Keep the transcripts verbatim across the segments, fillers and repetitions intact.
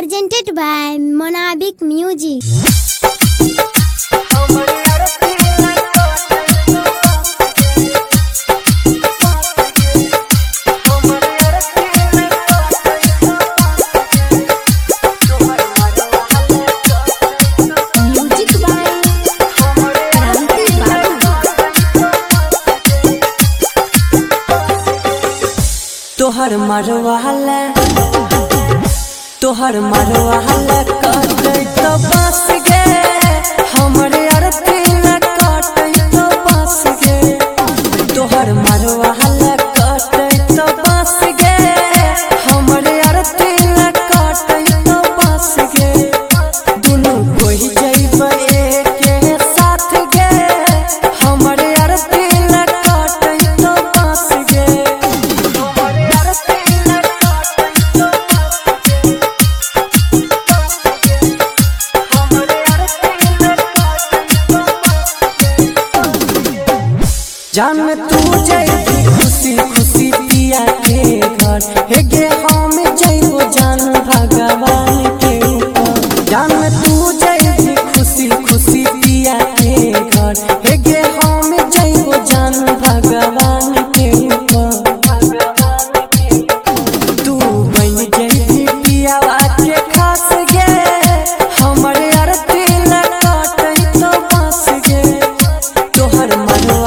presented by Monabic Music. तोहर मरवाला तोहर मरवाला काटे तो बस गे हमरे अरती न काटे तो बस गे तोहर मरवाला काटे तो बस गे हमरे अरती न काटे तो बस गे दुनु कोई जइबे के साथ गे हमरे अरती न काटे तो बस गे जान तू जैबी खुशी खुशी पिया के घर हे गे हम जइबो जान भगवान के ऊपर जान तू जैबी खुशी खुशी पिया के घर हे गे हम जइबो जान भगवान के ऊपर तू बन जइबी पियावा के खास गे हमरे अरती न काटे तो बस गे तोहर मनवा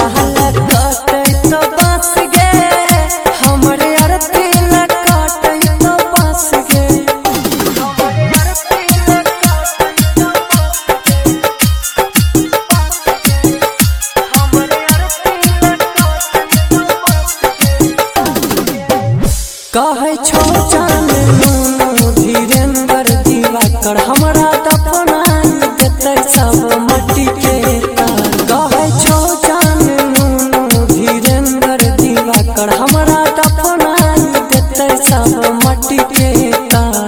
कहे छो जान नूनू धीरेन्द्र दिवाकर हमरा दफनाई देते सब मट्टी के तार कहे छो जान नूनू धीरेन्द्र दिवाकर हमरा दफनाई देते सब मट्टी के तार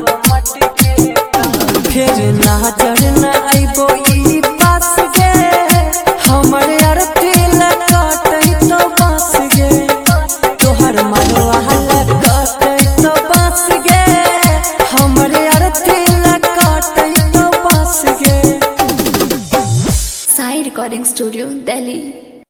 फिर नजर न आइबो ई पास गे हमरे अरती न काटे तो बस गे तोहर मनवा Sai Recording Studio, Delhi.